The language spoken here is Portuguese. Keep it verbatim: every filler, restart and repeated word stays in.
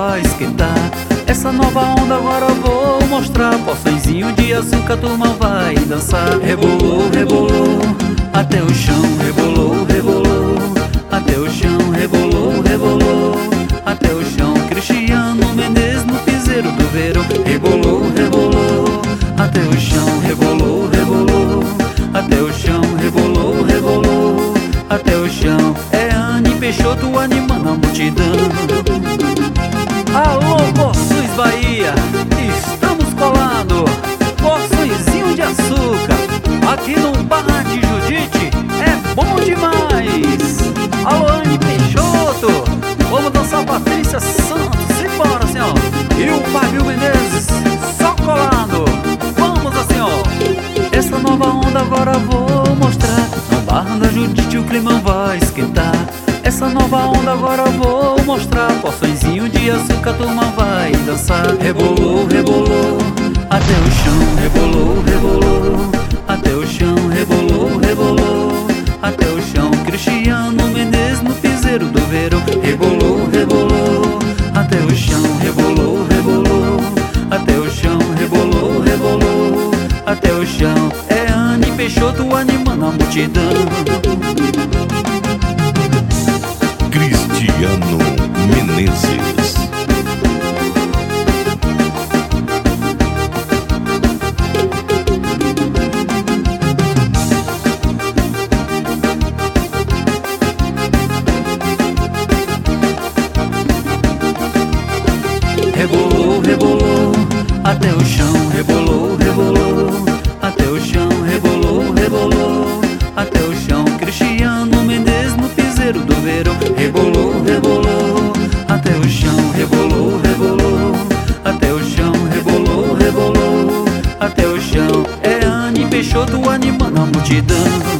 vai esquentar. Essa nova onda agora eu vou mostrar. Porçõezinho de açúcar, a turma vai dançar. Rebolou, rebolou, até o chão. Rebolou, rebolou, até o chão. Rebolou, rebolou, até o chão. Cristiano Menezes no piseiro do verão. Rebolou, rebolou, até o chão. Rebolou, rebolou, até o chão. Rebolou, rebolou, até o chão. É Anne Peixoto animando a multidão. Alô, Porções Bahia, estamos colando. Porçõezinho de açúcar aqui no bar de Judite, é bom demais. Alô, Anne Peixoto, vamos dançar Patrícia Santos, simbora assim ó. E o Fábio Menezes, só colando. Vamos assim ó. Essa nova onda agora vou mostrar. No bar da Judite o clima vai esquentar. Essa nova onda agora vou mostrar. Porçõezinho de açúcar, a turma vai dançar. Rebolou, rebolou, até o chão. Rebolou, rebolou, até o chão. Rebolou, rebolou, até o chão. Cristiano Menezes no piseiro do verão. Rebolou, rebolou, até o chão. Rebolou, rebolou, até o chão. Rebolou, rebolou, até o chão. É Anne Peixoto animando a multidão. Cristiano Menezes. Rebolou, rebolou, até o chão. Rebolou, rebolou, até o chão. Rebolou, rebolou, até o chão. Cristiano Menezes no piseiro do verão. Rebolou, rebolou, até o chão. Rebolou, rebolou, até o chão. Rebolou, rebolou, até o chão. É Anne Peixoto animando a multidão.